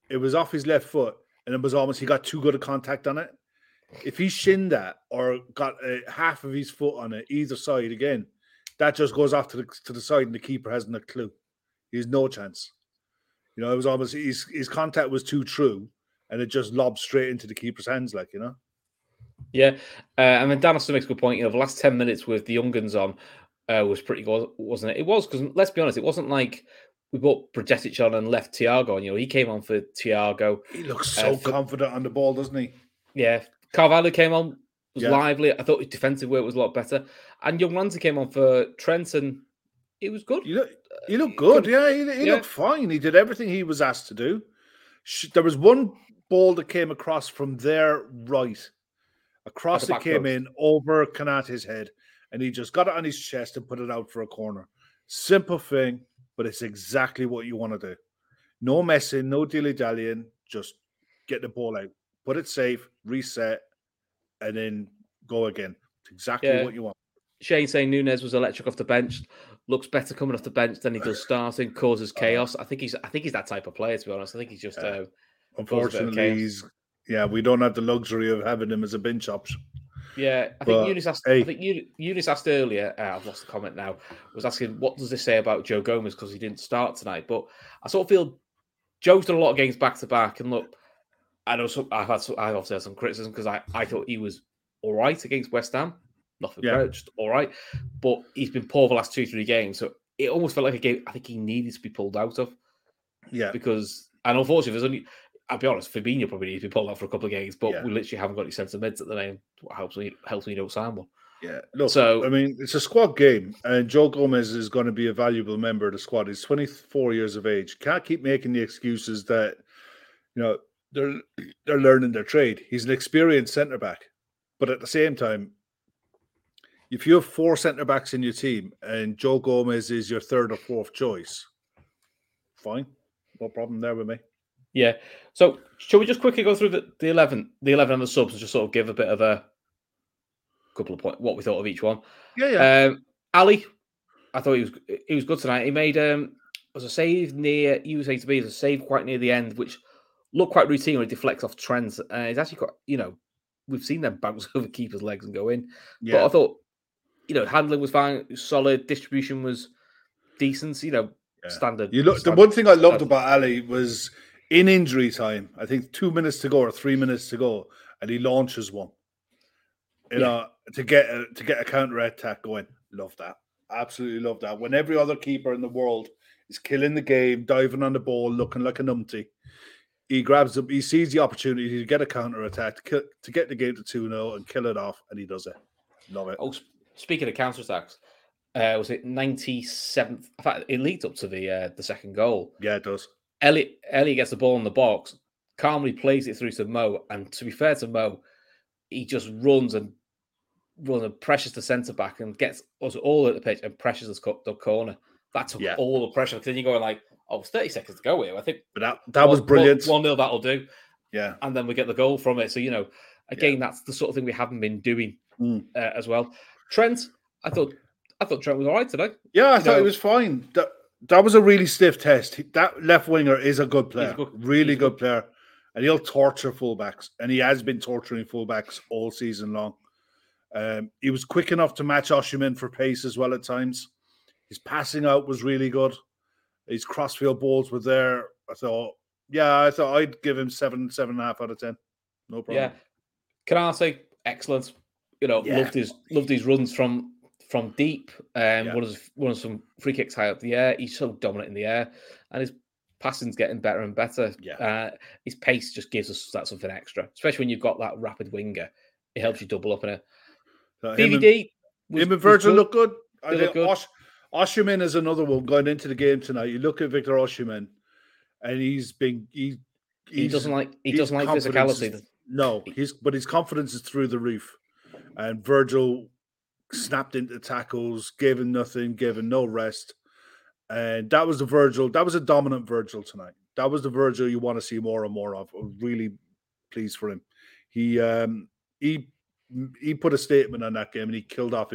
it was off his left foot, and it was almost he got too good a contact on it. If he shinned that or got half of his foot on it either side again, that just goes off to the side, and the keeper hasn't a clue. He has no chance. You know, it was almost his contact was too true, and it just lobbed straight into the keeper's hands, like, you know. Yeah, and then Dan also makes a good point. You know, the last 10 minutes with the young guns on was pretty good, wasn't it? It was, because let's be honest, it wasn't like we brought Brajetic on and left Thiago on. You know, he came on for Thiago. He looks so confident on the ball, doesn't he? Yeah, Carvalho came on, was lively. I thought his defensive work was a lot better. And young Ramsey came on for Trent, and it was good. He looked good. He looked fine. He did everything he was asked to do. There was one ball that came across from their right. Across it came in over Konate's head, and he just got it on his chest and put it out for a corner. Simple thing, but it's exactly what you want to do. No messing, no dilly-dallying, just get the ball out, put it safe, reset, and then go again. It's exactly what you want. Shane saying Nunes was electric off the bench, looks better coming off the bench than he does starting, causes chaos. I think he's that type of player, to be honest. I think he's just unfortunately we don't have the luxury of having him as a bench option. Yeah, I think Eunice asked earlier, I've lost the comment now, was asking, what does this say about Joe Gomez because he didn't start tonight? But I sort of feel Joe's done a lot of games back-to-back, and look, I know I've obviously had some criticism because I thought he was all right against West Ham. Nothing great, just all right. But he's been poor the last 2-3 games, so it almost felt like a game I think he needed to be pulled out of. Yeah. Because, and unfortunately, there's only, I'll be honest, Fabinho probably needs to be pulled out for a couple of games, but we literally haven't got any centre mids at the name. What helps when you don't sign one. Yeah. Look, I mean, it's a squad game, and Joe Gomez is going to be a valuable member of the squad. He's 24 years of age. Can't keep making the excuses that, you know, they're learning their trade. He's an experienced centre-back. But at the same time, if you have 4 centre-backs in your team and Joe Gomez is your 3rd or 4th choice, fine. No problem there with me. Yeah. So, shall we just quickly go through the 11 and the subs and just sort of give a bit of a couple of points, what we thought of each one? Yeah. Ali, I thought he was good tonight. He made was a save near, you say to me, a save quite near the end, which looked quite routine when it deflects off Trent. It's actually quite, you know, we've seen them bounce over keeper's legs and go in. Yeah. But I thought, you know, handling was fine, it was solid, distribution was decent, you know, standard. The one thing I loved about Ali was in injury time, I think 2 minutes to go or 3 minutes to go, and he launches one. You know, to get a counter attack going. Love that. Absolutely love that. When every other keeper in the world is killing the game, diving on the ball, looking like a numpty, he sees the opportunity to get a counter attack, to get the game to 2-0 and kill it off, and he does it. Love it. Oh, speaking of counter attacks, was it 97th? In fact, it leads up to the second goal. Yeah, it does. Elliot gets the ball in the box, calmly plays it through to Mo, and to be fair to Mo, he just runs and pressures the centre back and gets us all at the pitch and pressures the corner. That took all the pressure. Because then you're going like, it's 30 seconds to go here. I think, but that was brilliant. 1-0, that'll do. Yeah, and then we get the goal from it. So, you know, again, that's the sort of thing we haven't been doing as well. Trent, I thought Trent was all right today. Yeah, I thought he was fine. That was a really stiff test. That left winger is a good player, really good player, and he'll torture fullbacks, and he has been torturing fullbacks all season long. He was quick enough to match Osimhen for pace as well at times. His passing out was really good. His crossfield balls were there. I thought I'd give him 7.5 out of 10. No problem. Yeah, Konaté, excellent. You know, loved his runs from deep. One of some free kicks high up the air. He's so dominant in the air, and his passing's getting better and better. Yeah, his pace just gives us that something extra, especially when you've got that rapid winger. It helps you double up in it. DVD. Him and Virgil look good. They look good. Osimhen is another one going into the game tonight. You look at Victor Osimhen, and he doesn't like physicality. No, his confidence is through the roof. And Virgil snapped into tackles, gave him nothing, gave him no rest. And that was a dominant Virgil tonight. That was the Virgil you want to see more and more of. I'm really pleased for him. He put a statement on that game, and he killed off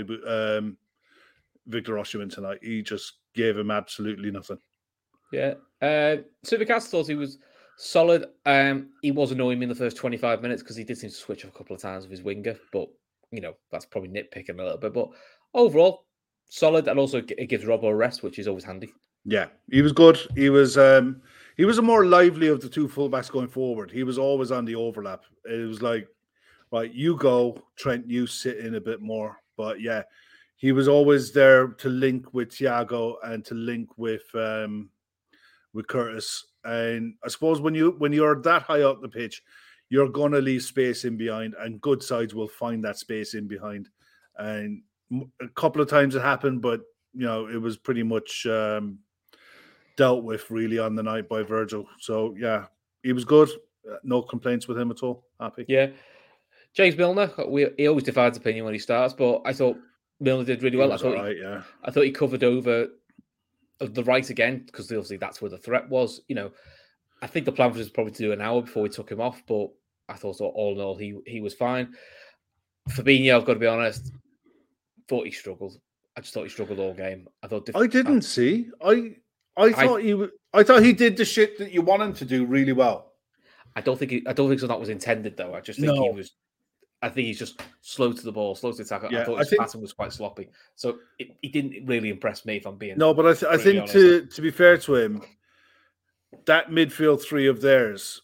Victor Osimhen tonight. He just gave him absolutely nothing. Yeah. Tsimikas thought he was Solid. He was annoying me in the first 25 minutes because he did seem to switch off a couple of times with his winger, but that's probably nitpicking a little bit. But overall, solid, and also it gives Robbo a rest, which is always handy. Yeah, he was good. He was a more lively of the two fullbacks going forward. He was always on the overlap. It was like, right, you go, Trent, you sit in a bit more. But yeah, he was always there to link with Thiago and to link with Curtis. And I suppose when you're that high up the pitch, you're going to leave space in behind, and good sides will find that space in behind. And a couple of times it happened, but it was pretty much dealt with really on the night by Virgil. So yeah, he was good. No complaints with him at all. Happy. Yeah, James Milner. He always divides opinion when he starts, but I thought Milner did really well. I thought he covered over the right again, because obviously that's where the threat was. I think the plan was probably to do an hour before we took him off, but I thought all in all he was fine. Fabinho, I've got to be honest, thought he struggled. I just thought he struggled all game. I thought I didn't see. I thought he did the shit that you want him to do really well. I don't think so. That was intended though. I just think he was. I think he's just slow to the ball, slow to attack. Yeah, I thought his passing was quite sloppy, so he didn't really impress me. If I'm being but I think honest. To be fair to him, that midfield three of theirs,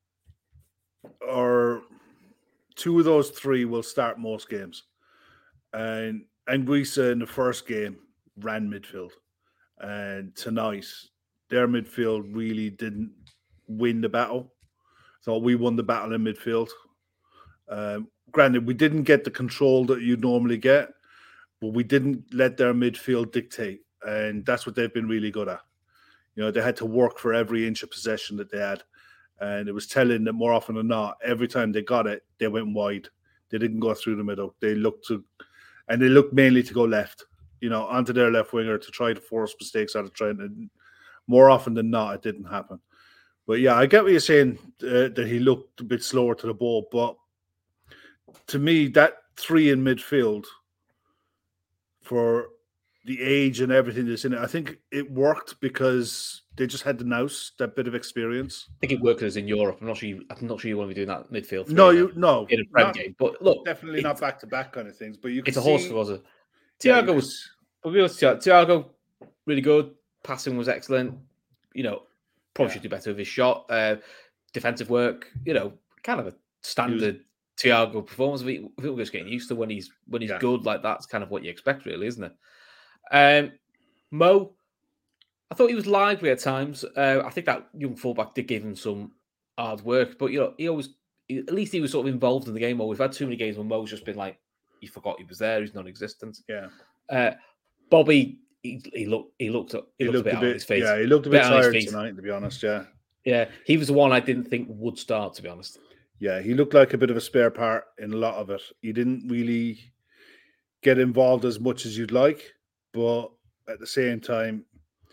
or two of those three, will start most games, and Anguissa in the first game ran midfield, and tonight their midfield really didn't win the battle. So we won the battle in midfield. Granted, we didn't get the control that you'd normally get, but we didn't let their midfield dictate, and that's what they've been really good at. They had to work for every inch of possession that they had, and it was telling that more often than not, every time they got it, they went wide. They didn't go through the middle. They looked mainly to go left, onto their left winger to try to force mistakes out of Trent, and more often than not, it didn't happen. But yeah, I get what you're saying, that he looked a bit slower to the ball, but to me, that three in midfield, for the age and everything that's in it, I think it worked because they just had the nous, that bit of experience. I think it worked as in Europe. I'm not sure you want to be doing that midfield three. No, in a Prem game. But look, definitely not back to back kind of things. But it's a horse was it? Thiago, really good. Passing was excellent. Probably should do better with his shot. Defensive work. Kind of a standard Thiago performance. I think we're just getting used to when he's good like that's kind of what you expect, really, isn't it? Mo, I thought he was lively at times. I think that young fullback did give him some hard work, but he always, at least he was sort of involved in the game. Or we've had too many games where Mo's just been like, he forgot he was there. He's non-existent. Yeah. Bobby, he looked a bit out of his face. Yeah, he looked a bit tired tonight, to be honest. Yeah. Yeah, he was the one I didn't think would start, to be honest. Yeah, he looked like a bit of a spare part in a lot of it. He didn't really get involved as much as you'd like, but at the same time,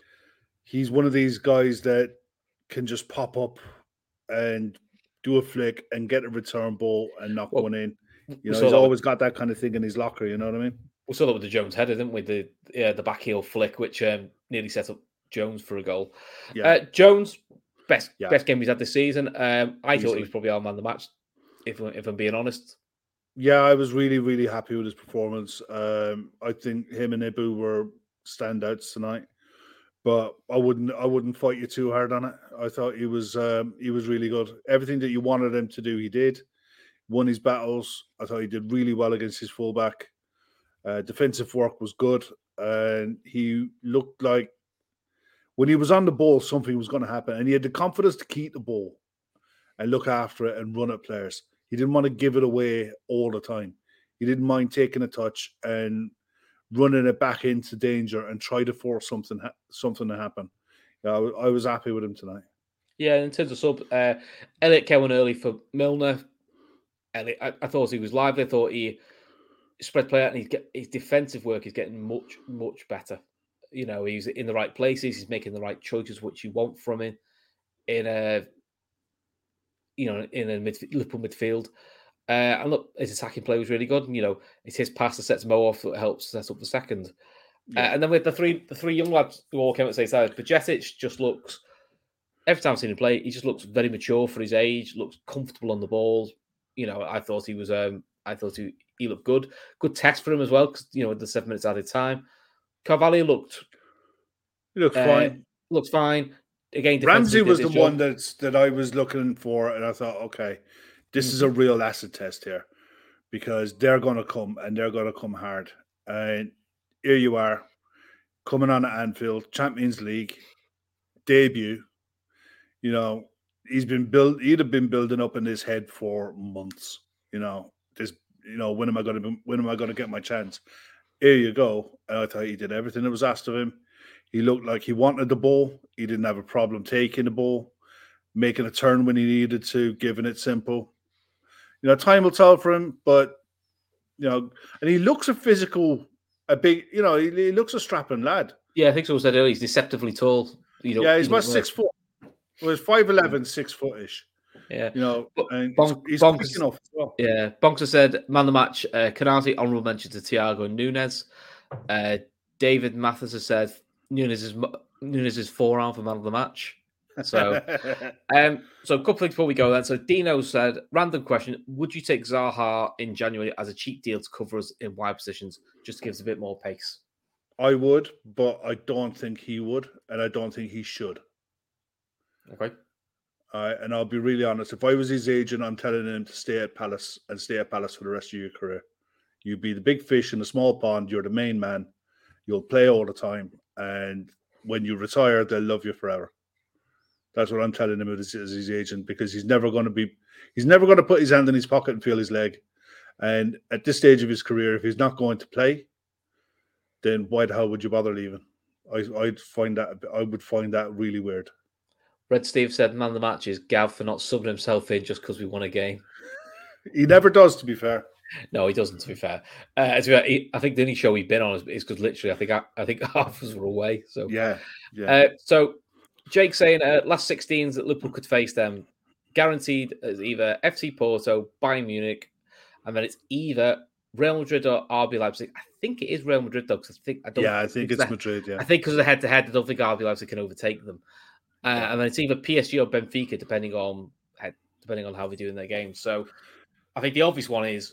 he's one of these guys that can just pop up and do a flick and get a return ball and knock one in. He's always got that kind of thing in his locker, you know what I mean? We saw that with the Jones header, didn't we? The back heel flick, which nearly set up Jones for a goal. Yeah. Jones, best game he's had this season. I thought he was probably our man of the match, if I'm being honest. Yeah, I was really, really happy with his performance. I think him and Ibu were standouts tonight, but I wouldn't fight you too hard on it. I thought he was really good. Everything that you wanted him to do, he did. Won his battles. I thought he did really well against his fullback. Defensive work was good, and he looked like when he was on the ball, something was going to happen, and he had the confidence to keep the ball and look after it and run at players. He didn't want to give it away all the time. He didn't mind taking a touch and running it back into danger and try to force something to happen. Yeah, I was happy with him tonight. Yeah, in terms of sub, Elliot came on early for Milner. Elliot, I thought he was lively. I thought he spread play out, and his defensive work is getting much, much better. He's in the right places. He's making the right choices, which you want from him in a Liverpool midfield. And look, his attacking play was really good. And, it's his pass that sets Mo off that helps set up the second. Yeah. And then with the three young lads who all came at the same time, Bajcetic just looks every time I've seen him play, he just looks very mature for his age. Looks comfortable on the ball. I thought he was. I thought he looked good. Good test for him as well, because the 7 minutes added time. Carvalho looked. He looked fine. Looks fine. Again, Ramsey was the one that I was looking for, and I thought, okay, this is a real acid test here, because they're going to come and they're going to come hard. And here you are, coming on at Anfield, Champions League debut. He'd have been building up in his head for months. When am I going to get my chance? Here you go. And I thought he did everything that was asked of him. He looked like he wanted the ball. He didn't have a problem taking the ball, making a turn when he needed to, giving it simple. Time will tell for him, but and he looks he looks a strapping lad. Yeah, I think someone said earlier he's deceptively tall. He's about 6 foot. Well, he's 5'11", 6 foot-ish. Yeah, and he's quick enough as well. Yeah, Bonker said man of the match. Canati, honourable mention to Thiago and Nunes. David Mathis has said Nunes' forearm for man of the match. So, so a couple things before we go then. So Dino said, random question: would you take Zaha in January as a cheap deal to cover us in wide positions, just to give us a bit more pace? I would, but I don't think he would, and I don't think he should. Okay. And I'll be really honest. If I was his agent, I'm telling him to stay at Palace for the rest of your career. You be the big fish in the small pond. You're the main man. You'll play all the time, and when you retire, they'll love you forever. That's what I'm telling him as his agent, because he's never going to put his hand in his pocket and feel his leg. And at this stage of his career, if he's not going to play, then why the hell would you bother leaving? I would find that really weird. Red Steve said, man of the match is Gav for not subbing himself in just because we won a game. He never does, to be fair. No, he doesn't, to be fair. I think the only show we've been on is because literally I think half of us were away. So yeah. So Jake saying last 16s that Liverpool could face them, guaranteed as either FC Porto, Bayern Munich, and then it's either Real Madrid or RB Leipzig. I think it is Real Madrid though, because I think it's Madrid. Yeah, I think because of the head-to-head, I don't think RB Leipzig can overtake them. And then it's either PSG or Benfica, depending on how they do in their game. So I think the obvious one is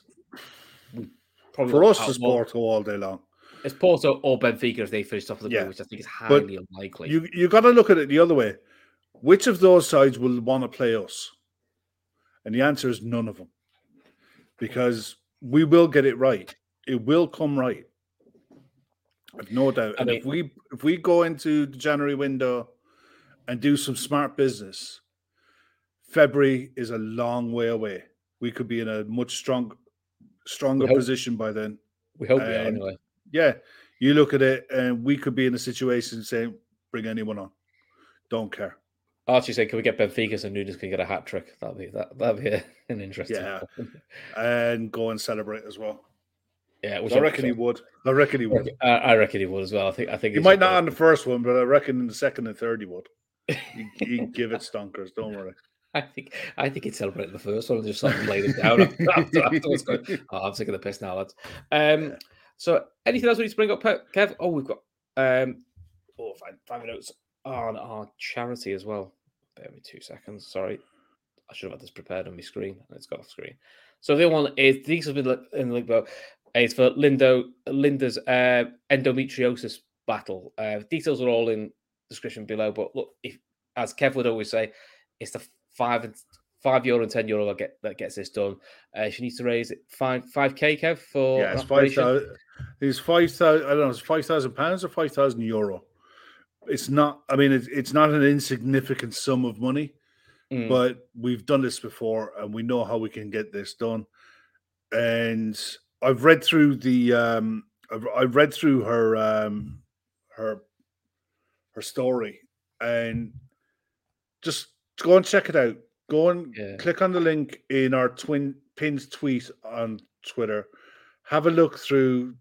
for us it's Porto all day long. It's Porto or Benfica if they finish top of the group, which I think is highly unlikely. You got to look at it the other way. Which of those sides will want to play us? And the answer is none of them, because we will get it right. It will come right. I've no doubt. And if we go into the January window and do some smart business, February is a long way away. We could be in a much stronger position by then. We hope we are, anyway. Yeah, you look at it, and we could be in a situation saying, bring anyone on. Don't care. Archie said, can we get Benfica so Nunes can get a hat-trick? That'd be an interesting one. And go and celebrate as well. Yeah, I reckon he would. I reckon he would as well. I think he might not on the first one, but I reckon in the second and third he would. He'd give it stonkers. Don't worry. I think he'd celebrate the first one and just like lay it down afterwards. Going, I'm sick of the piss now, lads. So anything else we need to bring up, Kev? Oh, we've got 5 minutes on our charity as well. Bear with me 2 seconds. Sorry, I should have had this prepared on my screen. It's got off screen. So the other one is these have been in the link below. It's for Linda's endometriosis battle. Details are all in the description below. But look, as Kev would always say, it's the €5 and €10 that gets this done. She needs to raise $5K, Kev, for it's 5,000. It's 5,000. I don't know. It's £5,000 or €5,000. It's not. I mean, it's not an insignificant sum of money, but we've done this before, and we know how we can get this done. And I've read through I've read through her story, and just go and check it out. Go and click on the link in our pinned tweet on Twitter. Have a look through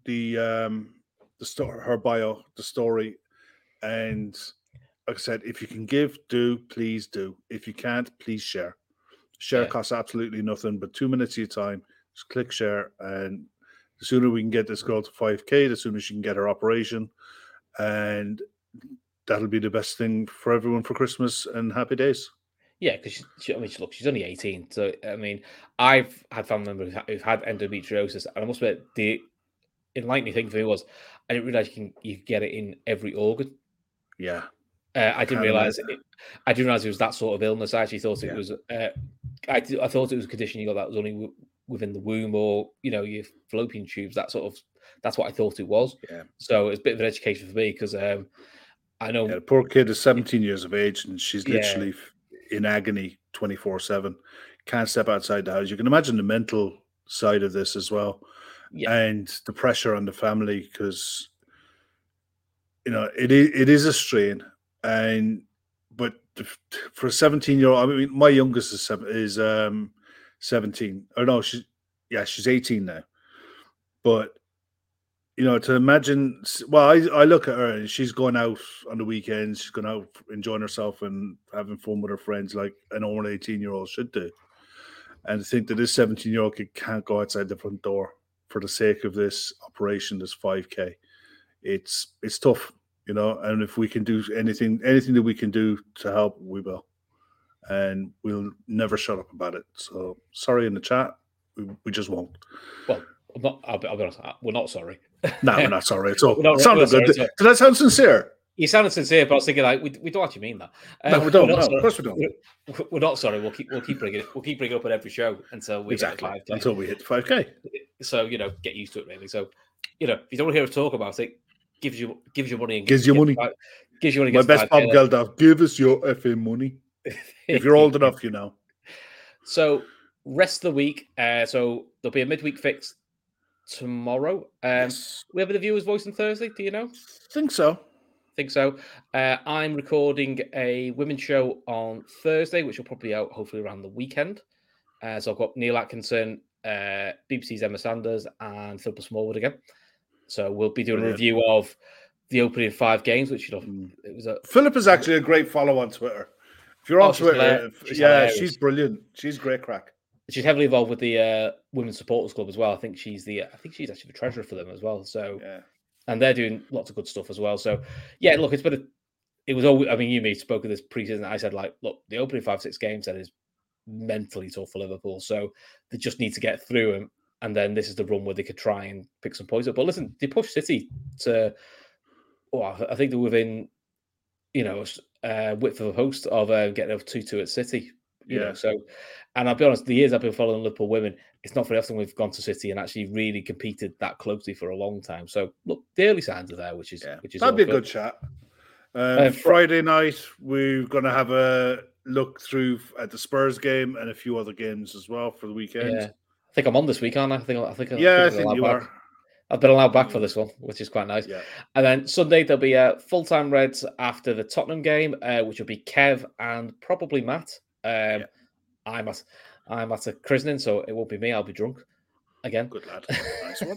her bio, the story, and like I said, if you can give, please do. If you can't, please share. Share costs absolutely nothing, but 2 minutes of your time. Just click share, and the sooner we can get this girl to 5K, the sooner she can get her operation. And that'll be the best thing for everyone for Christmas and happy days. Yeah, because she's only 18. So I mean, I've had family members who've had endometriosis, and I must admit, the enlightening thing for me was I didn't realize you could get it in every organ. Yeah, I didn't realize it. I didn't realize it was that sort of illness. I actually thought it was. I thought it was a condition you got that was only within the womb or your fallopian tubes. That's what I thought it was. Yeah. So it's a bit of an education for me because I know the poor kid is 17 years of age and she's literally in agony 24/7. Can't step outside the house. You can imagine the mental side of this as well, and the pressure on the family because it is a strain. But for a 17-year-old, I mean, my youngest is 17. Or no, she's 18 now. But to imagine, well, I look at her and she's going out on the weekends. She's going out enjoying herself and having fun with her friends like a normal 18-year-old should do. And to think that this 17-year-old kid can't go outside the front door for the sake of this operation, this 5K, it's tough, and if we can do anything that we can do to help, we will. And we'll never shut up about it. So sorry in the chat. We just won't. Well, I'll be honest, we're not sorry. No, we're not sorry at all. Sounded good. Did that sound sincere? You sounded sincere, but I was thinking we don't actually mean that. No, we don't. No, of course we don't. We're not sorry. We'll keep bringing it. We'll keep bringing it up at every show until we hit the 5K. Until we hit the 5K. So get used to it, really. So if you don't want to hear us talk about it, gives you money and gives you money. Gives you money. My best Bob Geldof, give us your effing money. If you're old enough, So rest of the week. So there'll be a midweek fix tomorrow. Yes. We have the viewer's voice on Thursday. Do you know? Think so. I'm recording a women's show on Thursday, which will probably be out hopefully around the weekend. So I've got Neil Atkinson, BBC's Emma Sanders, and Philippa Smallwood again. So we'll be doing a review of the opening 5 games, which it was. Philippa's actually a great follow on Twitter. If you're on Twitter, she's brilliant. She's great crack. She's heavily involved with the Women's Supporters Club as well. I think she's actually the treasurer for them as well. So, and they're doing lots of good stuff as well. So, look, it was always. I mean, you spoke of this preseason. I said, look, the opening 5-6 games that is mentally tough for Liverpool. So they just need to get through them, and then this is the run where they could try and pick some points up. But listen, they pushed City to. I think they're within, width of a post of getting a 2-2 at City. So, and I'll be honest, the years I've been following Liverpool women, it's not very often we've gone to City and actually really competed that closely for a long time. So, look, the early signs are there, which is that'd be a good chat. Friday night, we're going to have a look through at the Spurs game and a few other games as well for the weekend. Yeah, I think I'm on this week, aren't I? I think you are. I've been allowed back for this one, which is quite nice. Yeah. And then Sunday, there'll be a full-time Reds after the Tottenham game, which will be Kev and probably Matt. I'm at a christening, so it won't be me. I'll be drunk again. Good lad. Nice one.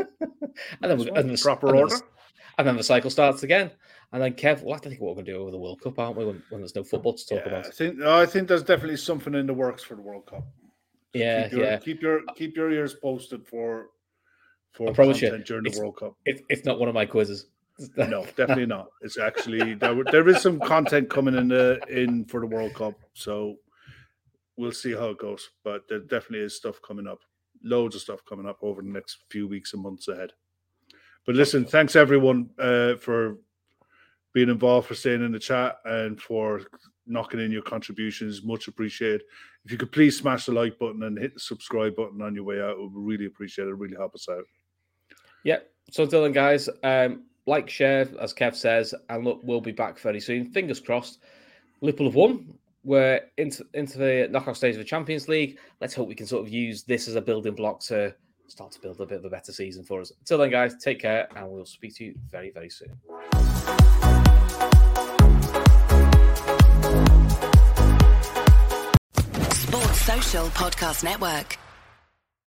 and then proper order. And then the cycle starts again. And then Kev, we'll have to think what we're going to do over the World Cup, aren't we? When there's no football to talk about. I think there's definitely something in the works for the World Cup. So keep your ears posted for content during the World Cup. It's not one of my quizzes. No, definitely not. It's actually there is some content coming in for the World Cup, so we'll see how it goes. But there definitely is stuff coming up, loads of stuff coming up over the next few weeks and months ahead. But listen, thanks everyone for being involved, for staying in the chat, and for knocking in your contributions. Much appreciated. If you could please smash the like button and hit the subscribe button on your way out, we would really appreciate it. It really help us out. Yeah. So until then, guys, like, share, as Kev says, and look, we'll be back very soon. Fingers crossed. Liverpool have won. We're into the knockout stage of the Champions League. Let's hope we can sort of use this as a building block to start to build a bit of a better season for us. Until then, guys, take care, and we'll speak to you very, very soon. Sports Social Podcast Network.